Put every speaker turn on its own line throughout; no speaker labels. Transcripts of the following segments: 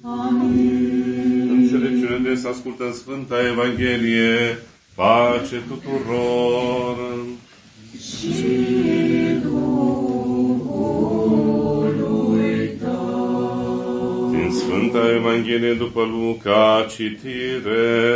Amin. Înțelepciune de să ascultăm Sfânta Evanghelie, pace tuturor.
Și Duhului Tău.
Din Sfânta Evanghelie după Luca, citire.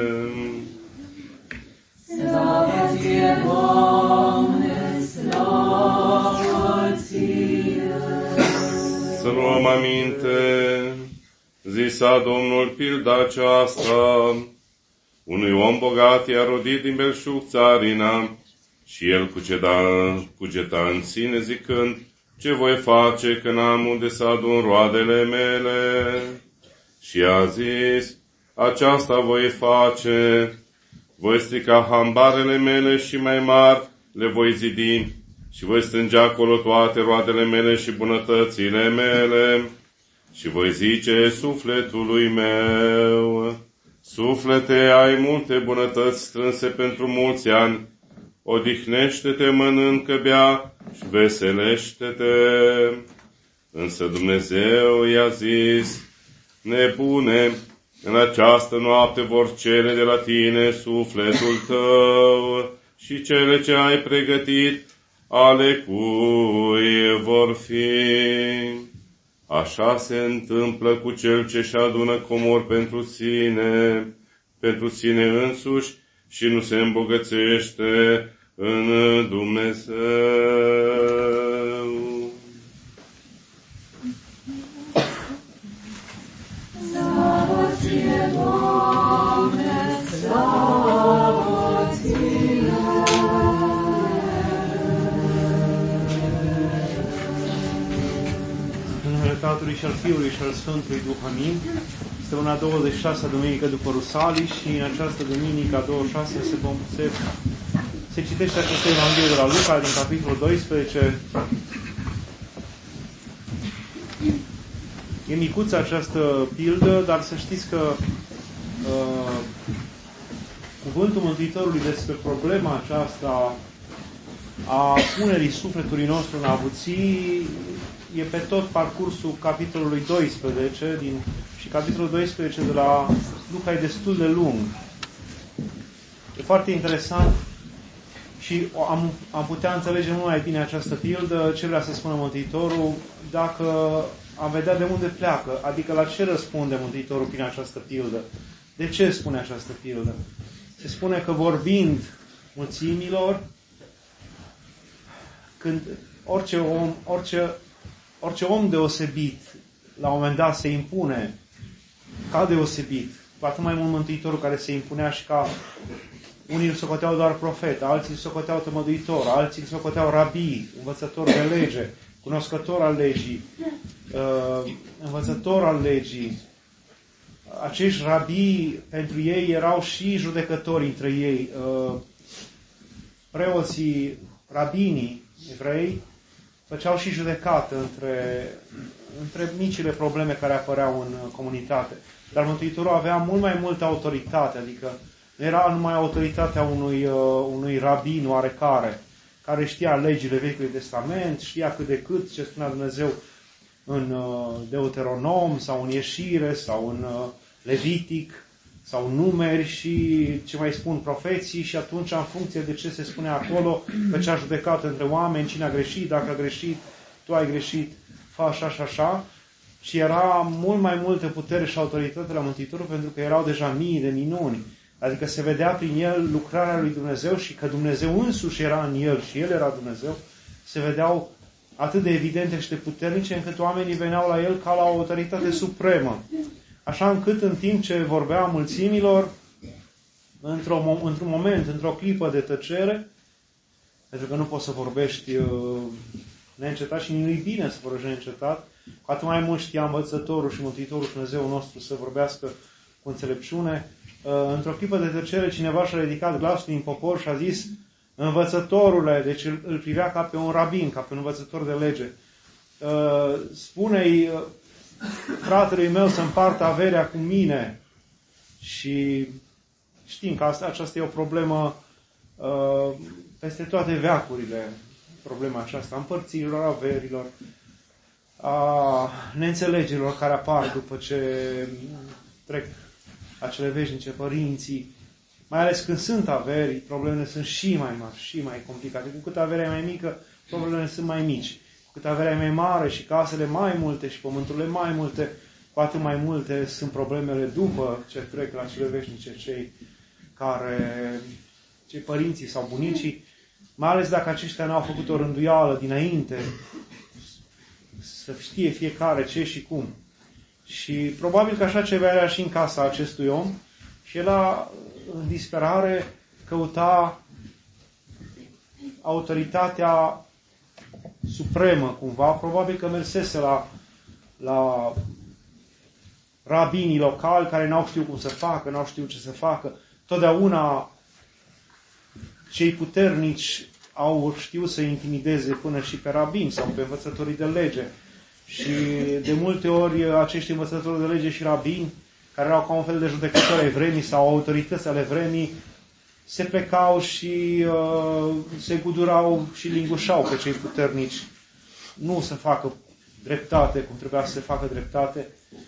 Slavă ție, Doamne, slavă ție.
Să luăm aminte, zisa Domnul pilda aceasta, unui om bogat i-a rodit din belșug țarina și el cuceta în sine zicând, ce voi face că n-am unde să adun roadele mele? Și a zis, aceasta voi face, voi strica hambarele mele și mai mari le voi zidi și voi strânge acolo toate roadele mele și bunătățile mele. Și voi zice sufletului meu, suflete, ai multe bunătăți strânse pentru mulți ani, odihnește-te, mănâncă, bea și veselește-te. Însă Dumnezeu i-a zis, nebune, în această noapte vor cere de la tine sufletul tău și cele ce ai pregătit ale cui vor fi. Așa se întâmplă cu cel ce-și adună comori pentru sine însuși și nu se îmbogățește în Dumnezeu.
Slavă ție, Doamne, slavă ție.
În numele Tatălui și al Fiului și al Sfântului Duh, amin. Este una 26-a duminică după Rusalii și în această duminică, a 26, se citește această Evanghelie de la Luca, din capitolul 12. E micuță această pildă, dar să știți că cuvântul Mântuitorului despre problema aceasta a punerii sufletului nostru în avuții e pe tot parcursul capitolului 12 și capitolul 12 de la Luca e destul de lung. E foarte interesant și am putea înțelege mult mai bine această pildă, ce vrea să spună Mântuitorul, dacă am vedea de unde pleacă, adică la ce răspunde Mântuitorul prin această pildă. De ce spune această pildă? Se spune că vorbind mulțimilor, când orice om deosebit, la un moment dat se impune ca deosebit, cu atât mai mult Mântuitorul care se impunea și ca unii îl socoteau doar profet, alții îl socoteau tămăduitor, alții îl socoteau rabii, învățător de lege, cunoscător al legii, învățător al legii. Acești rabii pentru ei erau și judecători între ei. Preoții, rabinii evrei, făceau și judecată între micile probleme care apăreau în comunitate. Dar Mântuitorul avea mult mai multă autoritate, adică nu era numai autoritatea unui rabin oarecare, care știa legile Vechiului Testament, știa cât de cât ce spunea Dumnezeu în Deuteronom, sau în Ieșire, sau în Levitic, sau în Numeri și ce mai spun profeții și atunci, în funcție de ce se spune acolo, făcea judecată între oameni, cine a greșit, dacă a greșit, tu ai greșit, fă așa și așa. Și era mult mai multă putere și autoritate la Mântuitorul pentru că erau deja mii de minuni. Adică se vedea prin el lucrarea lui Dumnezeu și că Dumnezeu însuși era în el și el era Dumnezeu. Se vedeau atât de evidente și de puternice încât oamenii veneau la el ca la o autoritate supremă. Așa încât în timp ce vorbea mulțimilor, într-un moment, într-o clipă de tăcere, pentru că nu poți să vorbești neîncetat și nu-i bine să vorbești neîncetat, cu atât mai mult știa învățătorul și Mântuitorul și Dumnezeu nostru să vorbească cu înțelepciune. Într-o clipă de tăcere, cineva și-a ridicat glasul din popor și a zis, învățătorule, deci îl privea ca pe un rabin, ca pe un învățător de lege, spune-i fratelui meu să împartă averea cu mine. Și știm că aceasta e o problemă peste toate veacurile, problema aceasta, împărțirilor averilor. a neînțelegerilor care apar după ce trec acele veșnice părinții, mai ales când sunt averi, problemele sunt și mai mari, și mai complicate. Cu cât averea e mai mică, problemele sunt mai mici. Cu cât averea e mai mare și casele mai multe și pământurile mai multe, cu atât mai multe sunt problemele după ce trec la cele veșnice cei părinții sau bunicii, mai ales dacă aceștia n-au făcut o rânduială dinainte, să știe fiecare ce și cum. Și probabil că așa ceva era și în casa acestui om și el în disperare căuta autoritatea supremă cumva, probabil că mersese la rabinii locali care n-au știut cum să facă, n-au știut ce să facă. Totdeauna cei puternici au știut să intimideze până și pe rabini sau pe învățătorii de lege. Și de multe ori acești învățători de lege și rabini, care erau ca un fel de judecători ai vremii sau autorități ale vremii, se plecau și se gudurau și lingușau pe cei puternici. Nu să facă dreptate cum trebuia să se facă dreptate.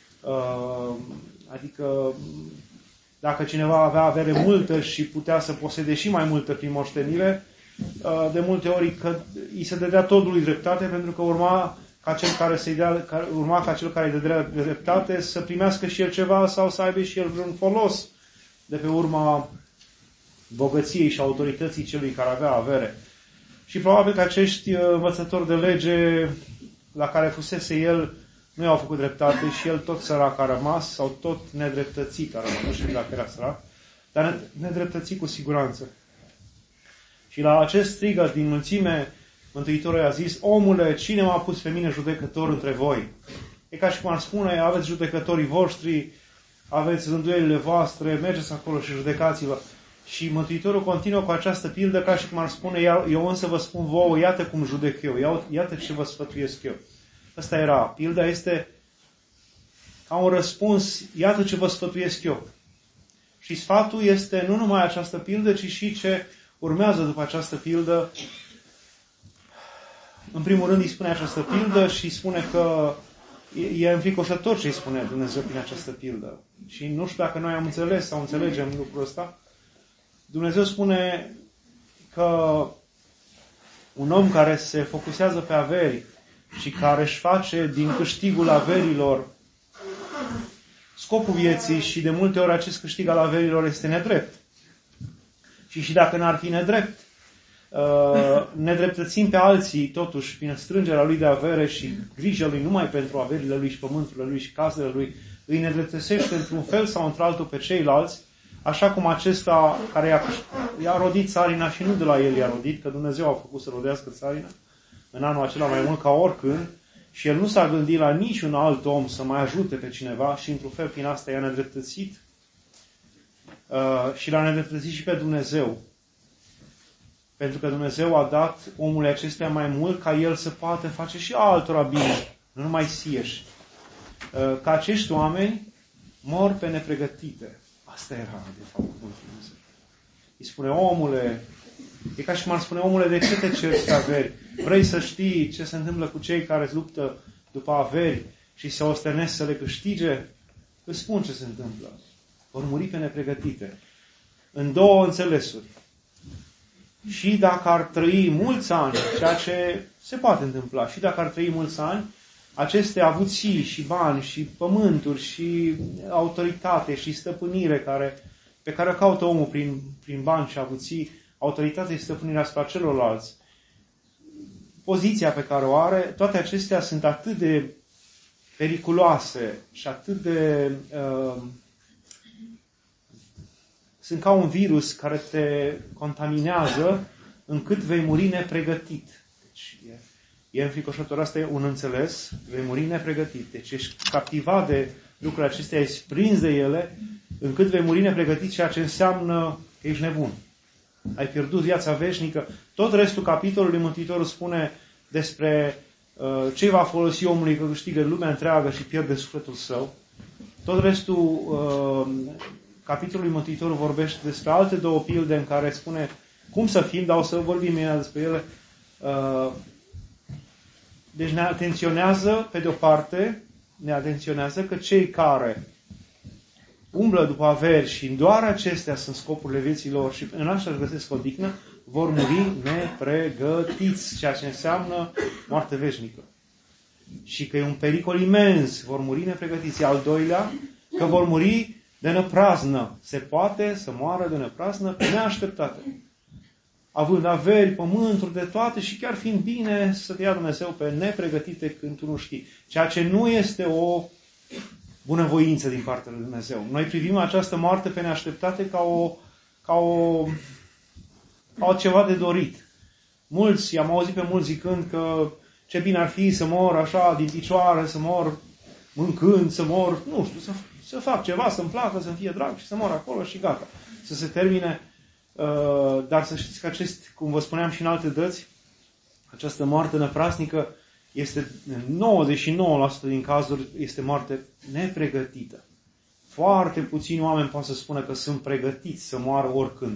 Adică dacă cineva avea avere multă și putea să posede și mai multă prin moștenire, de multe ori îi se dădea totului dreptate, pentru că urma ca cel care îi dădea dreptate să primească și el ceva sau să aibă și el vreun folos de pe urma bogăției și autorității celui care avea avere. Și probabil că acești învățători de lege la care fusese el nu i-au făcut dreptate și el tot sărac a rămas, sau tot nedreptățit a rămas. Nu știu dacă era sărac, dar nedreptățit cu siguranță. Și la acest strigăt din mulțime, Mântuitorul i-a zis: omule, cine m-a pus pe mine judecător între voi? E ca și cum ar spune: aveți judecătorii voștri, aveți rânduielile voastre, mergeți acolo și judecați-vă. Și Mântuitorul continuă cu această pildă ca și cum ar spune: eu însă vă spun vouă, iată cum judec eu, iată ce vă sfătuiesc eu. Asta era. Pilda este ca un răspuns: iată ce vă sfătuiesc eu. Și sfatul este nu numai această pildă, ci și ce urmează după această pildă. În primul rând îi spune această pildă și spune că e înfricoșător ce îi spune Dumnezeu prin această pildă. Și nu știu dacă noi am înțeles sau înțelegem lucrul ăsta. Dumnezeu spune că un om care se focusează pe averi și care își face din câștigul averilor scopul vieții și de multe ori acest câștig al averilor este nedrept. Și dacă n-ar fi nedrept, nedreptățim pe alții totuși prin strângerea lui de avere și grija lui numai pentru averile lui și pământurile lui și casele lui, îi nedreptățește într-un fel sau într-altul pe ceilalți, așa cum acesta care i-a rodit țarina și nu de la el i-a rodit, că Dumnezeu a făcut să rodească țarina în anul acela mai mult ca oricând, și el nu s-a gândit la niciun alt om să mai ajute pe cineva și într-un fel prin asta i-a nedreptățit și l-a nedreptățit și pe Dumnezeu. Pentru că Dumnezeu a dat omului acestea mai mult ca el să poată face și altora bine, nu numai sieși. Că acești oameni mor pe nepregătite. Asta era, de fapt, cuvântul Dumnezeu. Îi spune: omule, e ca și cum ar spune: omule, de ce te ceri pe averi? Vrei să știi ce se întâmplă cu cei care îți luptă după averi și se ostenesc să le câștige? Îți spun ce se întâmplă. Vor muri pe nepregătite. În două înțelesuri. Și dacă ar trăi mulți ani, ceea ce se poate întâmpla, și dacă ar trăi mulți ani, aceste avuții și bani și pământuri și autoritate și stăpânire pe care o caută omul prin bani și avuții, autoritatea și stăpânirea asupra celorlalți, poziția pe care o are, toate acestea sunt atât de periculoase și atât de... sunt ca un virus care te contaminează încât vei muri nepregătit. Deci e înfricoșător. Asta e un înțeles. Vei muri nepregătit. Deci ești captivat de lucrurile acestea, ești prins de ele, încât vei muri nepregătit, ceea ce înseamnă că ești nebun. Ai pierdut viața veșnică. Tot restul capitolului Mântuitorul spune despre ce va folosi omului că câștigă lumea întreagă și pierde sufletul său. Tot restul capitolului Mântuitorul vorbește despre alte două pilde în care spune cum să fim, dar o să vorbim imediat despre ele. Deci ne atenționează, pe de o parte, ne atenționează că cei care umblă după averi și doar acestea sunt scopurile vieții lor și în așa își găsesc odihnă, vor muri nepregătiți, ceea ce înseamnă moarte veșnică. Și că e un pericol imens, vor muri nepregătiți. Al doilea, că vor muri de năpraznă. Se poate să moară de năpraznă pe neașteptate. Având averi, pământuri, de toate și chiar fiind bine să te ia Dumnezeu pe nepregătite când tu nu știi. Ceea ce nu este o bunăvoință din partea lui Dumnezeu. Noi privim această moarte pe neașteptate ca ceva de dorit. Mulți, am auzit pe mulți zicând că ce bine ar fi să mor așa din picioare, să mor mâncând, să mor, nu știu, să fac ceva, să-mi placă, să-mi fie drag și să mor acolo și gata. Să se termine. Dar să știți că cum vă spuneam și în alte dăți, această moarte năprasnică este, în 99% din cazuri, este moarte nepregătită. Foarte puțini oameni pot să spună că sunt pregătiți să moară oricând.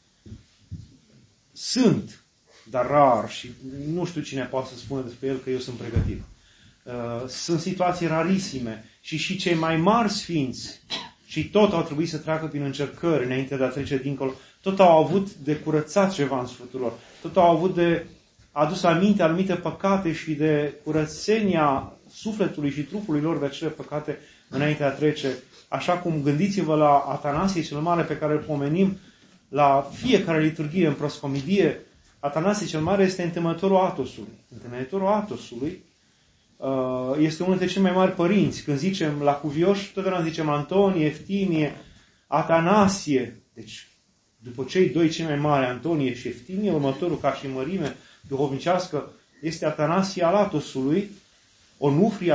Sunt, dar rar și nu știu cine poate să spună despre el că eu sunt pregătit. Sunt situații rarisime și cei mai mari sfinți și tot au trebuit să treacă prin încercări înainte de a trece dincolo. Tot au avut de curățat ceva în sufletul lor. Tot au avut de adus aminte anumite păcate și de curățenia sufletului și trupului lor de acele păcate înainte de a trece. Așa cum gândiți-vă la Atanasie cel Mare pe care îl pomenim la fiecare liturghie în proscomidie. Atanasie cel Mare este întemeitorul Atosului. Întemeitorul Atosului este unul dintre cei mai mari părinți. Când zicem la cuvioși, totdeauna zicem Antonie, Eftimie, Atanasie. Deci, după cei doi cei mai mari, Antonie și Eftimie, următorul ca și mărime duhovnicească este Atanasie al Atosului, Onufrie,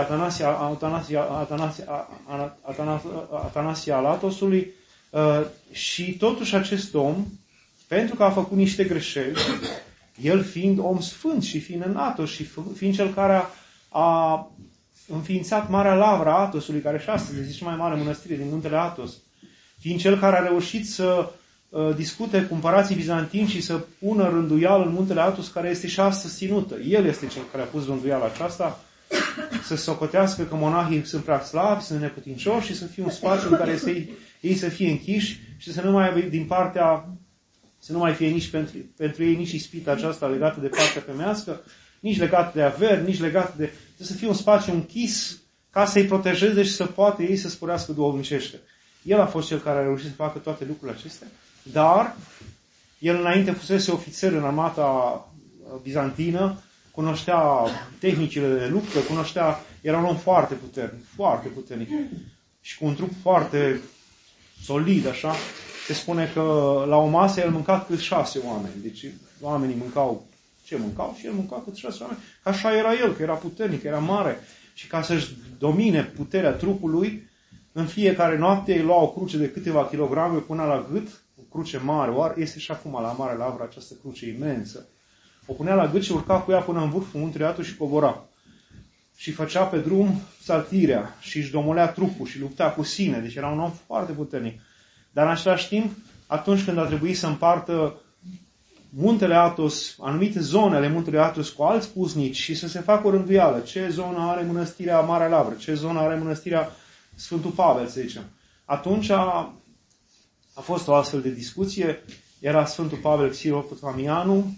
Atanasie al Atosului, și totuși acest om, pentru că a făcut niște greșeli, el fiind om sfânt și fiind în Atos și fiind cel care a înființat Marea Lavră a Atosului, care și astăzi este cea mai mare mănăstire din muntele Atos, fiind cel care a reușit să discute cu împărații bizantini și să pună rânduială în muntele Atos, care este și astăzi ținută. El este cel care a pus rânduiala aceasta, să socotească că monahii sunt prea slabi, sunt neputincioși și să fie un spațiu în care ei să fie închiși și să nu mai aibă din partea, să nu mai fie nici pentru ei nici ispita aceasta legată de partea femească, nici legată de averi, nici legată de... să fie un spațiu închis ca să-i protejeze și să poată ei să sporească duhovnicește. El a fost cel care a reușit să facă toate lucrurile acestea, dar el înainte fusese ofițer în armata bizantină, cunoștea tehnicile de luptă, era un om foarte puternic și cu un trup foarte solid, așa. Se spune că la o masă el mânca cât 6 oameni. Deci oamenii mâncau ce mâncau și el mânca cât 6 oameni. Așa era el, că era puternic, era mare. Și ca să-și domine puterea trupului, în fiecare noapte îi lua o cruce de câteva kilograme, o punea la gât, o cruce mare, este și acum la Mare Lavră această cruce imensă. O punea la gât și urca cu ea până în vârful muntelui Atos și cobora. Și făcea pe drum saltirea și își domolea trupul și lupta cu sine. Deci era un om foarte puternic. Dar în același timp, atunci când a trebuit să împartă muntele Atos, anumite zone ale muntelui Atos cu alți pusnici și să se facă o rânduială, ce zonă are mănăstirea Marea Lavră, ce zonă are mănăstirea Sfântul Pavel, să zicem. Atunci a fost o astfel de discuție. Era Sfântul Pavel Xiropotamianu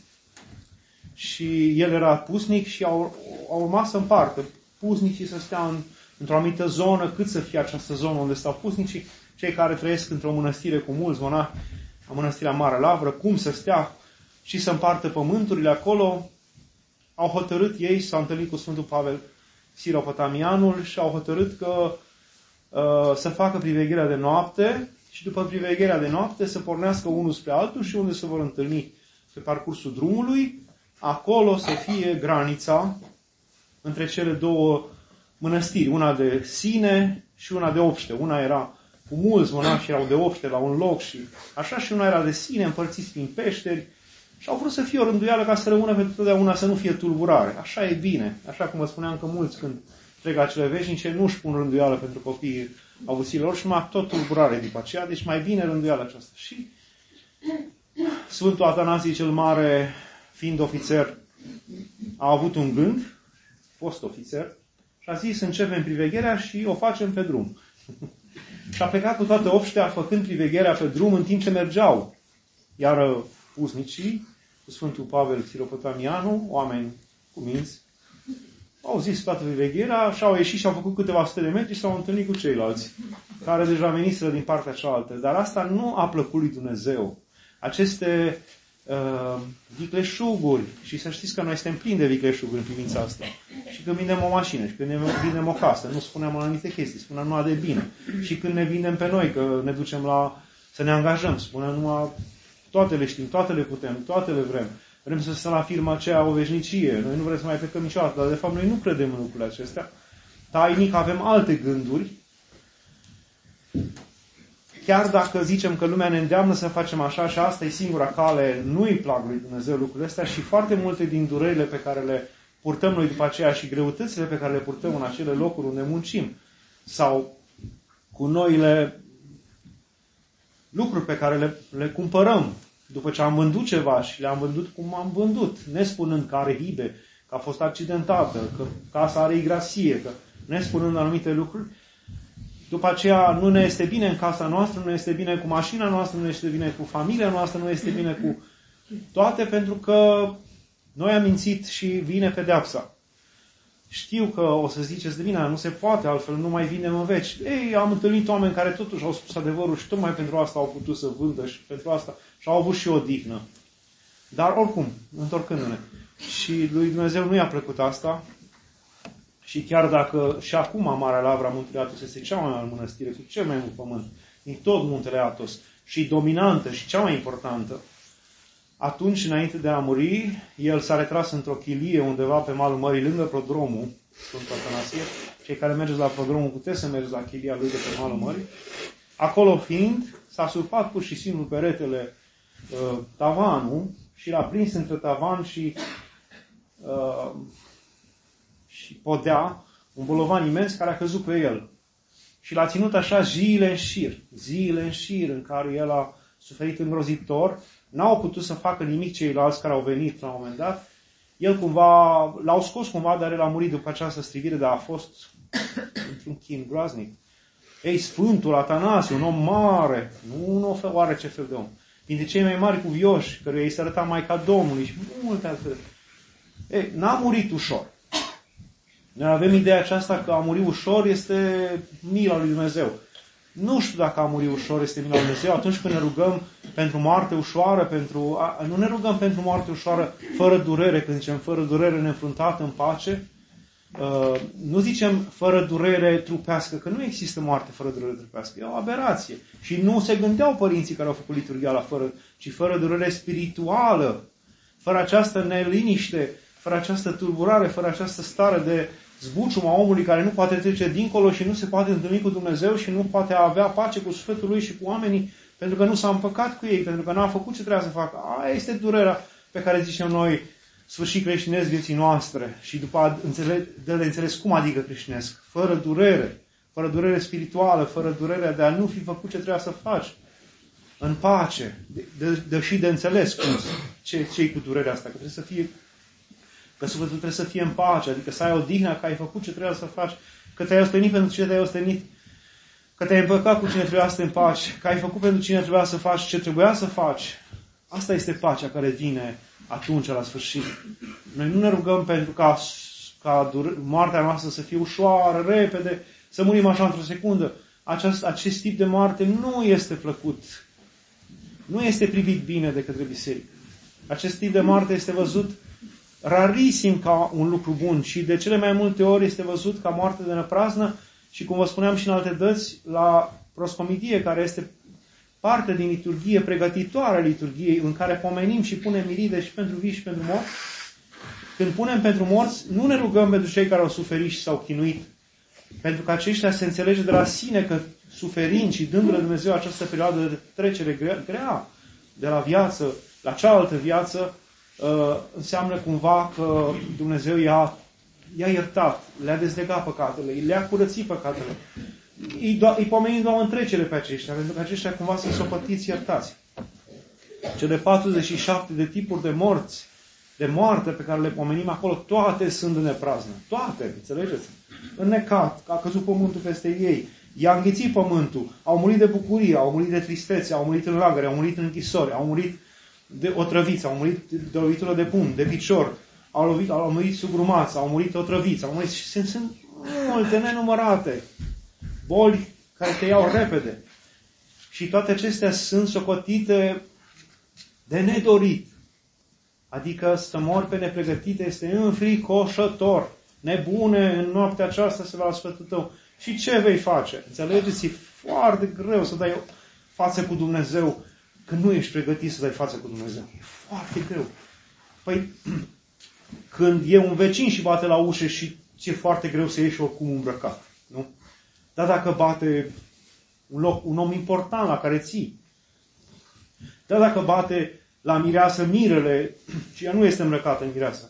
și el era pusnic și au urmat să împartă pusnicii să stea într-o anumită zonă, cât să fie această zonă unde stau pusnicii, cei care trăiesc într-o mănăstire cu mulți monahi, a mănăstirea Mare Lavră, cum să stea și să împartă pământurile acolo. Au hotărât ei, s-au întâlnit cu Sfântul Pavel Xiropotamianul și au hotărât că să facă privegherea de noapte și după privegherea de noapte să pornească unul spre altul și unde se vor întâlni pe parcursul drumului, acolo să fie granița între cele două mănăstiri, una de sine și una de obște. Una era cu mulți monași, erau de obște la un loc și așa, și una era de sine, împărțiți prin peșteri și au vrut să fie o rânduială ca să rămână pentru totdeauna, să nu fie tulburare. Așa e bine. Așa cum vă spuneam că mulți când trec acele veșnice nu își pun rânduială pentru copiii avuților și mai tot tulburare după aceea, deci mai bine rânduiala aceasta. Și Sfântul Atanasie cel Mare, fiind ofițer, a avut un gând fost ofițer, și a zis, începem privegherea și o facem pe drum. Și a plecat cu toată obștea făcând privegherea pe drum în timp ce mergeau. Iar uznicii, cu Sfântul Pavel Țiropotamianu, oameni cu minți, au zis toată privegherea și au ieșit și au făcut câteva sute de metri și s-au întâlnit cu ceilalți, care deja veniseră din partea cealaltă. Dar asta nu a plăcut lui Dumnezeu. Aceste vicleșuguri, și să știți că noi suntem plini de vicleșuguri în privința asta. Și când vindem o mașină, și când vindem o casă, nu spunem anumite chestii, spunem numai de bine. Și când ne vindem pe noi, că ne ducem să ne angajăm, spunem numai toate le știm, toate le putem, toate le vrem. Vrem să stăm la firma aceea o veșnicie. Noi nu vrem să mai plecăm niciodată, dar de fapt noi nu credem în lucrurile acestea. Tainic avem alte gânduri. Chiar dacă zicem că lumea ne îndeamnă să facem așa și asta e singura cale, nu îi plac lui Dumnezeu lucrurile astea și foarte multe din durerile pe care le purtăm noi după aceea și greutățile pe care le purtăm în acele locuri unde muncim sau cu noile lucruri pe care le cumpărăm după ce am vândut ceva și le-am vândut cum am vândut, nespunând că are hibe, că a fost accidentată, că casa are igrasie, că nespunând anumite lucruri, după aceea nu ne este bine în casa noastră, nu este bine cu mașina noastră, nu este bine cu familia noastră, nu este bine cu toate, pentru că noi am mințit și vine pedeapsa. Știu că o să ziceți de bine, nu se poate, altfel nu mai vinem în veci. Ei, am întâlnit oameni care totuși au spus adevărul și tocmai pentru asta au putut să vândă și pentru asta și au avut și o odihnă. Dar oricum, întorcându-ne. Și lui Dumnezeu nu i-a plăcut asta. Și chiar dacă și acum Marea Lavra Muntelui Athos este cea mai mare mănăstire cu cel mai mult pământ din tot Muntele Athos și dominantă și cea mai importantă, atunci, înainte de a muri, el s-a retras într-o chilie undeva pe malul mării, lângă prodromul Sfântul Atanasie. Cei care mergeți la prodromul puteți să mergeți la chilia lui de pe malul mării. Acolo fiind, s-a surpat pur și simplu peretele tavanul și l-a prins între tavan și podea un bolovan imens care a căzut pe el. Și l-a ținut așa zile în șir în care el a suferit îngrozitor. N-au putut să facă nimic ceilalți care au venit la un moment dat. El cumva, l-au scos cumva, dar el a murit după această strivire, dar a fost într-un chin groaznic. Ei, Sfântul Atanasie, un om mare, nu oarece fel de om, dintre cei mai mari cuvioși, căruia îi se arăta Maica Domnului și multe altele. Ei, n-a murit ușor. Noi avem ideea aceasta că a muri ușor este mila lui Dumnezeu. Nu știu dacă a muri ușor este mila lui Dumnezeu atunci când ne rugăm pentru moarte ușoară, nu ne rugăm pentru moarte ușoară fără durere, când zicem fără durere neînfruntată în pace. Nu zicem fără durere trupească, că nu există moarte fără durere trupească. E o aberație. Și nu se gândeau părinții care au făcut liturghia ci fără durere spirituală, fără această neliniște, fără această tulburare, fără această stare de zbucium a omului care nu poate trece dincolo și nu se poate întâlni cu Dumnezeu și nu poate avea pace cu sufletul lui și cu oamenii, pentru că nu s-a împăcat cu ei, pentru că n-a făcut ce trebuia să facă. Aia este durerea pe care zicem noi, sfârșit creștinesc vieții noastre. Și după de înțeles cum adică creștinesc? Fără durere spirituală, fără durerea de a nu fi făcut ce trebuia să faci. În pace, și de înțeles ce-i cu durerea asta, că trebuie să fie că sufletul trebuie să fie în pace, adică să ai odihnă, că ai făcut ce trebuia să faci, că te-ai ostenit pentru cine te-ai ostenit, că te-ai împăcat cu cine trebuia să te împaci, că ai făcut pentru cine trebuia să faci ce trebuia să faci. Asta este pacea care vine atunci, la sfârșit. Noi nu ne rugăm pentru ca moartea noastră să fie ușoară, repede, să murim așa într-o secundă. Acest tip de moarte nu este plăcut. Nu este privit bine de către biserică. Acest tip de moarte este văzut rarisim ca un lucru bun și de cele mai multe ori este văzut ca moarte de năpraznă și, cum vă spuneam și în alte dăți, la proscomidie, care este parte din liturghie, pregătitoare a liturghiei, în care pomenim și punem miride și pentru vii și pentru morți. Când punem pentru morți, nu ne rugăm pentru cei care au suferit și s-au chinuit, pentru că aceștia se înțelege de la sine că suferind și dându-le Dumnezeu această perioadă de trecere grea de la viață la cealaltă viață, înseamnă cumva că Dumnezeu i-a iertat, le-a dezlegat păcatele, le-a curățit păcatele. Îi pomenim doar în trecere pe aceștia, pentru că aceștia cumva sunt sopătiți iertați. Cele 47 de tipuri de morți de moarte pe care le pomenim acolo, toate sunt în nepraznă. Toate, înțelegeți? Înnecat, a căzut pământul peste ei, i-a înghițit pământul, au murit de bucurie, au murit de tristețe, au murit în lagăre, au murit în închisori, au murit de otrăviți, au murit de lovitură de pumn, de picior, au murit sugrumați, au murit otrăviți, au murit și sunt multe, nenumărate boli care te iau repede. Și toate acestea sunt socotite de nedorit. Adică să mor pe nepregătite este înfricoșător. Nebune, în noaptea aceasta se va la sfătul tău. Și ce vei face? Înțelegeți? E foarte greu să dai față cu Dumnezeu când nu ești pregătit să dai față cu Dumnezeu. E foarte greu. Păi, când e un vecin și bate la ușă și ți-e foarte greu să ieși oricum îmbrăcat. Nu? Dar dacă bate un om important la care ții, dar dacă bate la mireasă mirele și ea nu este îmbrăcată în mireasă,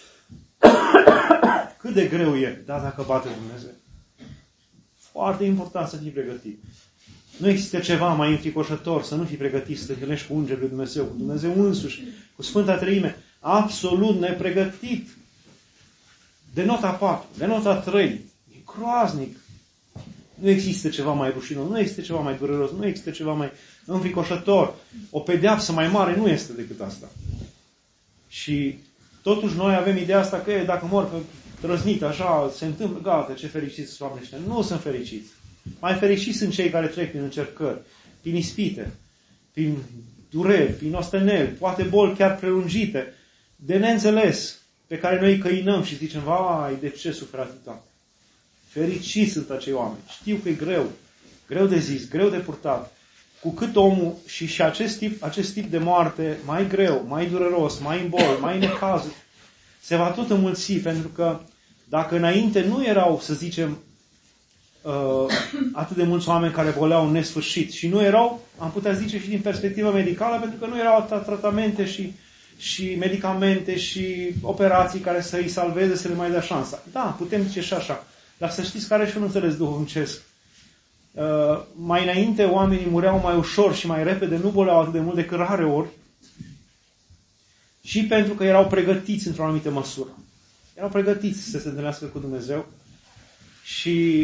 cât de greu e, dar dacă bate Dumnezeu. Foarte important să fii pregătit. Nu există ceva mai înfricoșător să nu fii pregătit să te întâlnești cu Îngerul lui Dumnezeu, cu Dumnezeu însuși, cu Sfânta Treime, absolut nepregătit. De nota 4, de nota 3, e groaznic. Nu există ceva mai rușinos, nu există ceva mai dureros, nu există ceva mai înfricoșător. O pedeapsă mai mare nu este decât asta. Și totuși noi avem ideea asta că dacă mor pe trăznit, așa, se întâmplă, gata, ce fericiți sunt oamenii ăștia. Nu sunt fericiți. Mai fericiți sunt cei care trec prin încercări, prin ispite, prin dureri, prin osteneli, poate boli chiar prelungite, de neînțeles, pe care noi căinăm și zicem, vai, de ce suferi atâta? Fericiți sunt acei oameni. Știu că e greu, greu de zis, greu de purtat. Cu cât omul și acest tip de moarte mai greu, mai dureros, mai în bol, mai în necazuri, se va tot înmulți, pentru că dacă înainte nu erau, să zicem, atât de mulți oameni care boleau în nesfârșit și nu erau, am putea zice și din perspectivă medicală, pentru că nu erau atâta tratamente și medicamente și operații care să îi salveze, să le mai dea șansa. Da, putem zice și așa. Dar să știți care și un înțeles duhovnicesc. Mai înainte oamenii mureau mai ușor și mai repede, nu boleau atât de mult decât rare ori, și pentru că erau pregătiți într-o anumită măsură. Erau pregătiți să se întâlnească cu Dumnezeu și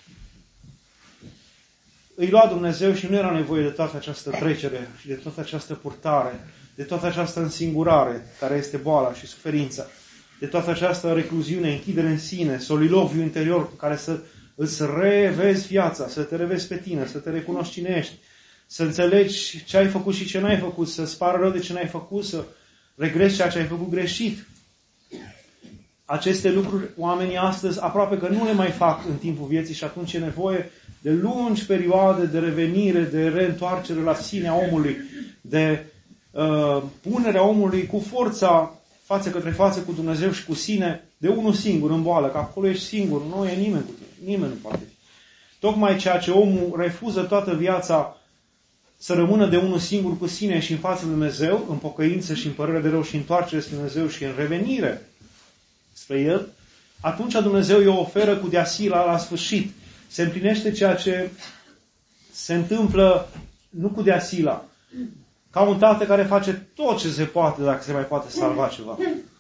îi lua Dumnezeu și nu era nevoie de toată această trecere și de toată această purtare, de toată această însingurare care este boala și suferința, de toată această recluziune, închidere în sine, soliloviu interior cu care să îți revezi viața, să te revezi pe tine, să te recunoști cine ești, să înțelegi ce ai făcut și ce n-ai făcut, să-ți pară rău de ce n-ai făcut, să regrezi ceea ce ai făcut greșit. Aceste lucruri oamenii astăzi aproape că nu le mai fac în timpul vieții și atunci e nevoie de lungi perioade de revenire, de reîntoarcere la sinea omului, de punerea omului cu forța față către față cu Dumnezeu și cu sine, de unul singur în boală, că acolo ești singur, nu e nimeni cu tine, nimeni nu poate fi. Tocmai ceea ce omul refuză toată viața să rămână de unul singur cu sine și în fața lui Dumnezeu, în pocăință și în părere de rău și întoarcere spre Dumnezeu și în revenire spre El, atunci Dumnezeu îi oferă cu deasila la sfârșit. Se împlinește ceea ce se întâmplă nu cu deasila, ca un tată care face tot ce se poate dacă se mai poate salva ceva.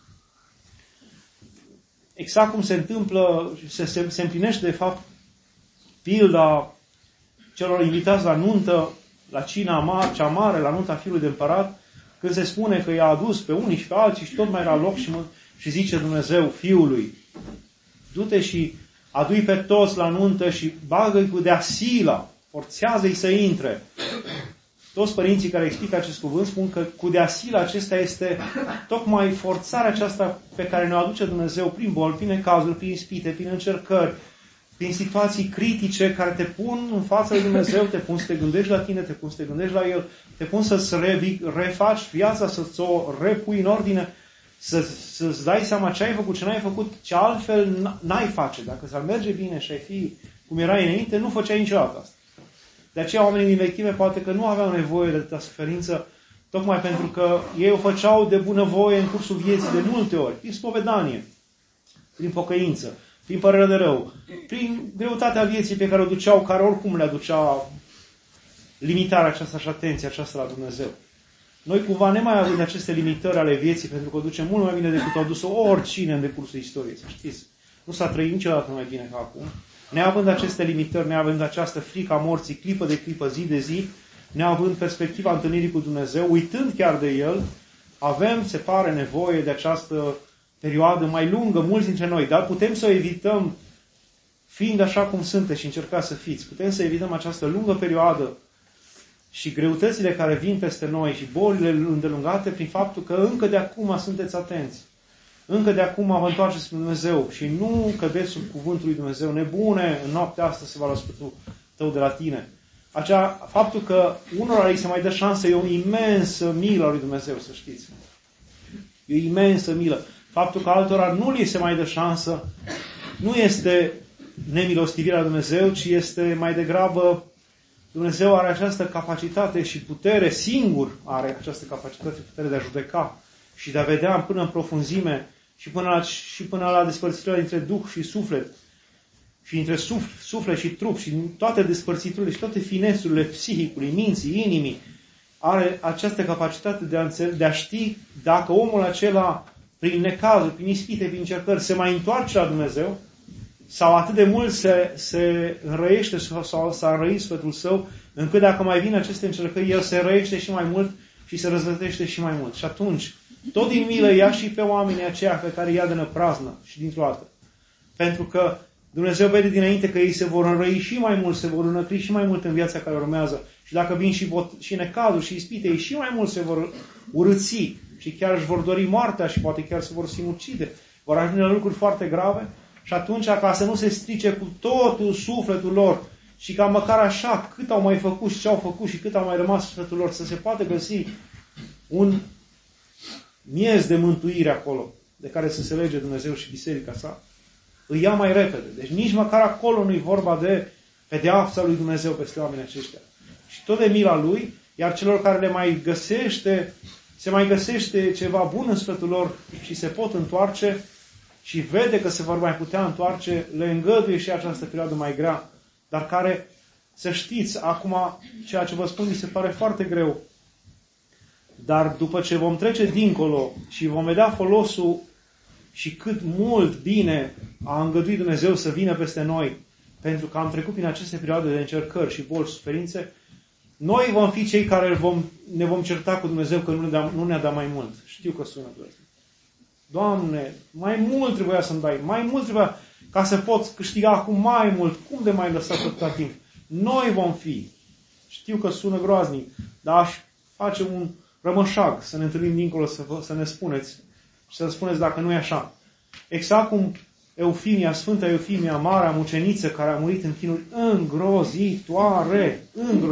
Exact cum se întâmplă, se împlinește de fapt pilda celor invitați la nuntă, la cina cea mare, la nunta fiului de împărat, când se spune că i-a adus pe unii și pe alții și tot mai era loc și zice Dumnezeu fiului, du-te și adu-i pe toți la nuntă și bagă-i cu deasila, forțează-i să intre. Toți părinții care explică acest cuvânt spun că cu deasila acesta este tocmai forțarea aceasta pe care ne-o aduce Dumnezeu prin boli, prin necazuri, prin ispite, prin încercări, prin situații critice care te pun în fața lui Dumnezeu, te pun să te gândești la tine, te pun să te gândești la El, te pun să-ți refaci viața, să-ți o repui în ordine, să-ți dai seama ce ai făcut, ce n-ai făcut, ce altfel n-ai face. Dacă ți-ar merge bine și ai fi cum erai înainte, nu făceai niciodată asta. De aceea oamenii din vechime poate că nu aveau nevoie de atâta suferință, tocmai pentru că ei o făceau de bunăvoie în cursul vieții de multe ori, prin spovedanie, prin pocăință, prin părere de rău, prin greutatea vieții pe care o duceau, care oricum le aducea limitarea aceasta și atenția aceasta la Dumnezeu. Noi cumva nemai având aceste limitări ale vieții, pentru că o ducem mult mai bine decât o dus-o oricine în decursul istoriei, să știți. Nu s-a trăit niciodată mai bine ca acum. Neavând aceste limitări, neavând această frică a morții, clipă de clipă, zi de zi, neavând perspectiva întâlnirii cu Dumnezeu, uitând chiar de El, avem, se pare, nevoie de această perioadă mai lungă, mulți dintre noi, dar putem să o evităm fiind așa cum sunteți și încercați să fiți. Putem să evităm această lungă perioadă și greutățile care vin peste noi și bolile îndelungate prin faptul că încă de acum sunteți atenți. Încă de acum vă întoarceți spre Dumnezeu și nu cădeți sub cuvântul lui Dumnezeu. Nebune, în noaptea asta se va lua sfârșitul tău de la tine. Faptul că unora îi se mai dă șansă e o imensă milă a lui Dumnezeu, să știți. E o imensă milă. Faptul că altora nu li se mai dă șansă nu este nemilostivirea lui Dumnezeu, ci este mai degrabă Dumnezeu are această capacitate și putere, singur are această capacitate și putere de a judeca și de a vedea până în profunzime și până la despărțirea dintre Duh și suflet și între suflet și trup și toate despărțiturile și toate finețurile psihicului, minții, inimii. Are această capacitate de a ști dacă omul acela, prin necazuri, prin ispite, prin încercări, se mai întoarce la Dumnezeu sau atât de mult se înrăiește sau s-a înrăit sfătul său, încât dacă mai vin aceste încercări, el se înrăiește și mai mult și se răzvătește și mai mult. Și atunci, tot din milă ia și pe oamenii aceia pe care ia de năpraznă și dintr-o dată. Pentru că Dumnezeu vede dinainte că ei se vor înrăi și mai mult, se vor înăcri și mai mult în viața care urmează. Și dacă vin și necazuri și ispite, ei și mai mult se vor urâți și chiar își vor dori moartea și poate chiar se vor sinucide. Vor ajunge la lucruri foarte grave și atunci, ca să nu se strice cu totul sufletul lor și ca măcar așa, cât au mai făcut și ce au făcut și cât au mai rămas sufletul lor, să se poată găsi un miez de mântuire acolo, de care să se lege Dumnezeu și biserica sa, îi ia mai repede. Deci nici măcar acolo nu-i vorba de pedeapsa lui Dumnezeu peste oamenii aceștia. Și tot de mila lui, iar celor care le mai găsește, se mai găsește ceva bun în sfătul lor și se pot întoarce și vede că se vor mai putea întoarce, le îngăduie și această perioadă mai grea, dar care, să știți, acum, ceea ce vă spun mi se pare foarte greu, dar după ce vom trece dincolo și vom vedea folosul și cât mult bine a îngăduit Dumnezeu să vină peste noi, pentru că am trecut prin aceste perioade de încercări și boli și suferințe, noi vom fi cei care ne vom certa cu Dumnezeu că nu ne-a dat mai mult. Știu că sună greu. Doamne, mai mult trebuia să-mi dai, mai mult trebuia ca să poți câștiga acum mai mult. Cum de mai lăsat atâta timp? Noi vom fi. Știu că sună groaznic, dar aș face un rămășag să ne întâlnim dincolo, să ne spuneți și să spuneți dacă nu e așa. Exact cum Eufimia, Sfânta Eufimia, marea muceniță care a murit în chinuri îngrozitoare.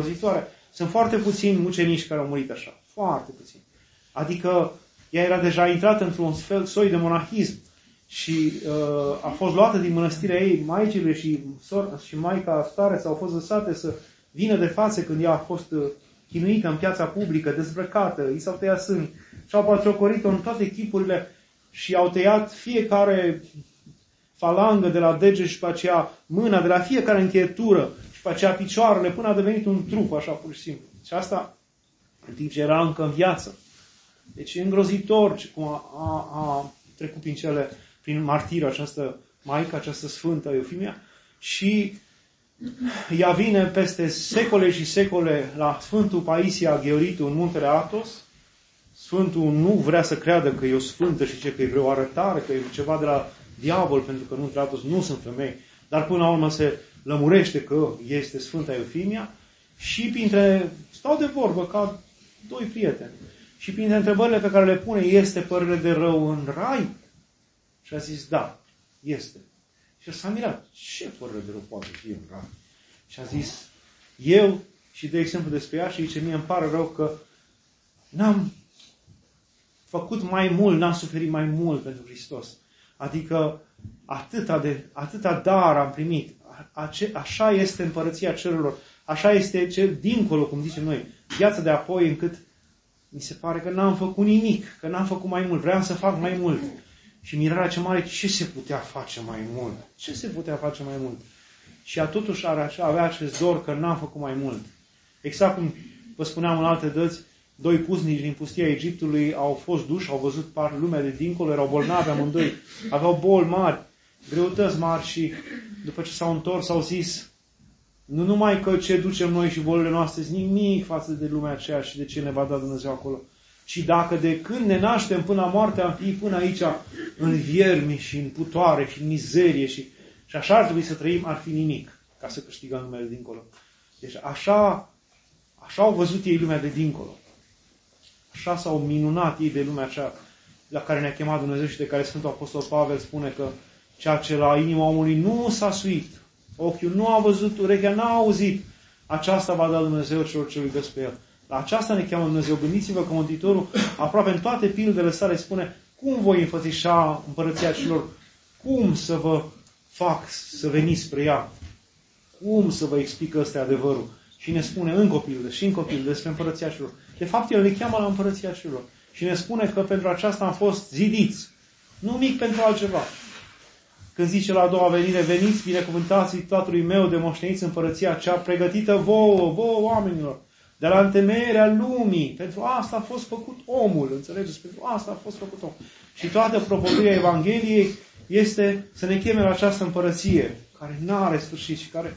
Sunt foarte puțini mucenici care au murit așa. Foarte puțini. Adică ea era deja intrată într-un soi de monahism și a fost luată din mănăstirea ei, maicile și maica stareță au fost lăsate să vină de față când ea a fost chinuită în piața publică, dezbrăcată, i s-au tăiat sâni și au patrocorit-o în toate chipurile și au tăiat fiecare falangă de la dege și pe aceea mâna, de la fiecare încheietură și pe aceea picioarele, până a devenit un trup, așa pur și simplu. Și asta în timp ce era încă în viață. Deci e îngrozitor cum a trecut prin martiră această maică, această Sfântă Eufimia și ea vine peste secole și secole la Sfântul Paisia Gheoritu în muntele Athos. Sfântul nu vrea să creadă că e o sfântă și zice că e vreo arătare, că e ceva de la diavol, pentru că în muntele Athos nu sunt femei, dar până la urmă se lămurește că este Sfânta Eufimia și stau de vorbă ca doi prieteni. Și printre întrebările pe care le pune, este părere de rău în rai? Și a zis, da, este. Și s-a mirat, ce părere de rău poate fi în rai? Și a zis, eu, și de exemplu despre ea, și zice, mie îmi pare rău că n-am făcut mai mult, n-am suferit mai mult pentru Hristos. Adică atâta dar am primit. Așa este împărăția cerurilor. Așa este cel dincolo, cum zicem noi. Viața de apoi, încât mi se pare că n-am făcut nimic, că n-am făcut mai mult. Vreau să fac mai mult. Și mirarea cea mare, ce se putea face mai mult? Ce se putea face mai mult? Și ea totuși avea acest dor că n-am făcut mai mult. Exact cum vă spuneam în alte dăți, doi puznici din pustia Egiptului au fost duși, au văzut lumea de dincolo, erau bolnavi amândoi, aveau boli mari, greutăți mari și după ce s-au întors au zis, nu numai că ce ducem noi și bolile noastre sunt nimic față de lumea aceea și de ce ne va da Dumnezeu acolo, ci dacă de când ne naștem până la moarte am fi până aici în viermi și în putoare și în mizerie și așa ar trebui să trăim, ar fi nimic ca să câștigăm lumea de dincolo. Deci așa au văzut ei lumea de dincolo. Așa s-au minunat ei de lumea aceea la care ne-a chemat Dumnezeu și de care Sfântul Apostol Pavel spune că ceea ce la inima omului nu s-a suit, ochiul nu a văzut, urechea n-a auzit, aceasta va da Dumnezeu celor ce iubesc pe El. La aceasta ne cheamă Dumnezeu. Gândiți-vă că Mântuitorul, aproape în toate pildele sale, spune cum voi înfățișa împărăția celor, cum să vă fac să veniți spre ea, cum să vă explic ăsta adevărul. Și ne spune încă o pildă și încă o pildă despre împărăția celor. De fapt, El ne cheamă la împărăția celor. Și ne spune că pentru aceasta am fost zidiți. Nu mic pentru altceva. Când zice la a doua venire, veniți, binecuvântați Tatălui meu de moșteniți împărăția cea pregătită vouă oamenilor, de la întemeierea lumii. Pentru asta a fost făcut omul. Înțelegeți? Pentru asta a fost făcut omul. Și toată propovăduirea Evangheliei este să ne cheme la această împărăție, care nu are sfârșit și care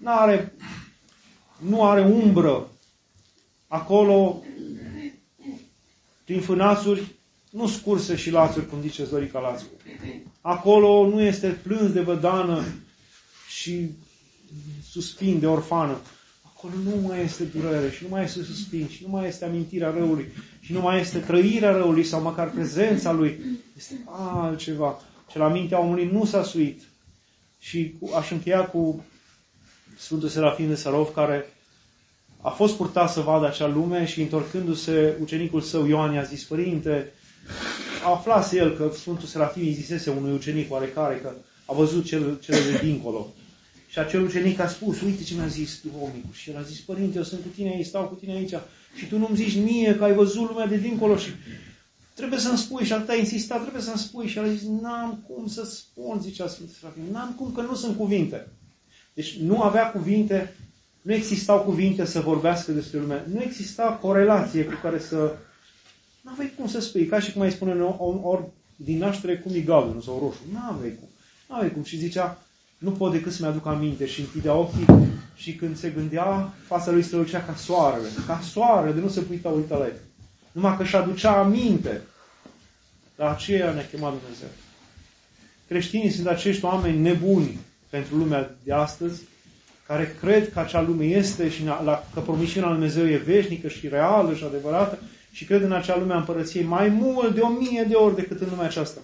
nu are umbră. Acolo, prin fânațuri, nu scurse și lațuri, cum zice Zorica Lațu. Acolo nu este plâns de vădană și suspin de orfană. Acolo nu mai este durere și nu mai este suspin și nu mai este amintirea răului și nu mai este trăirea răului sau măcar prezența lui. Este altceva. Ce la mintea omului nu s-a suit. Și aș încheia cu Sfântul Serafim de Sarov, care a fost purtat să vadă acea lume și întorcându-se, ucenicul său Ioan i-a zis, Părinte, aflase el că Sfântul Serafim îi zisese unui ucenic oarecare că a văzut cele de dincolo. Și acel ucenic a spus, uite ce mi-a zis duhovnicul. Și el a zis, Părinte, eu sunt cu tine aici, stau cu tine aici și tu nu-mi zici mie că ai văzut lumea de dincolo și trebuie să-mi spui. Și atât a insistat, trebuie să-mi spui. Și el a zis, n-am cum să spun, zicea Sfântul Serafim, n-am cum, că nu sunt cuvinte. Deci nu avea cuvinte, nu existau cuvinte să vorbească despre lumea. Nu exista corelație cu care să... Nu aveai cum să spui, ca și cum ai spune ori din naștere cum e galben sau roșu. Nu aveai cum. Și zicea, nu pot decât să-mi aduc aminte. Și închidea ochii și când se gândea, fața lui strălucea ca soarele. Ca soarele, de nu se putea uita la el. Numai că își aducea aminte. La aceea ne-a chemat Dumnezeu. Creștinii sunt acești oameni nebuni pentru lumea de astăzi, care cred că acea lume este și că promisiunea lui Dumnezeu e veșnică și reală și adevărată și cred în acea lume a împărăției mai mult de 1000 de ori decât în lumea aceasta.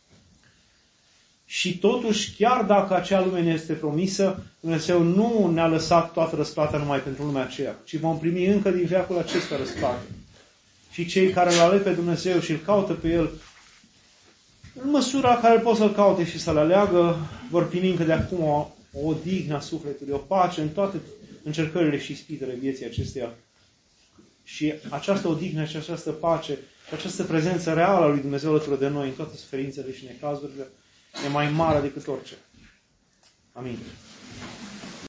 Și totuși, chiar dacă acea lume ne este promisă, Dumnezeu nu ne-a lăsat toată răsplata numai pentru lumea aceea, ci vom primi încă din veacul acesta răsplată. Și cei care îl aleg pe Dumnezeu și îl caută pe El, în măsura care pot să-L caute și să-L aleagă, vor primi încă de acum o odihnă a sufletului, o pace în toate încercările și ispitele vieții acesteia. Și această odihnă și această pace și această prezență reală a lui Dumnezeu alături de noi în toate suferințele și necazurile e mai mare decât orice. Amin.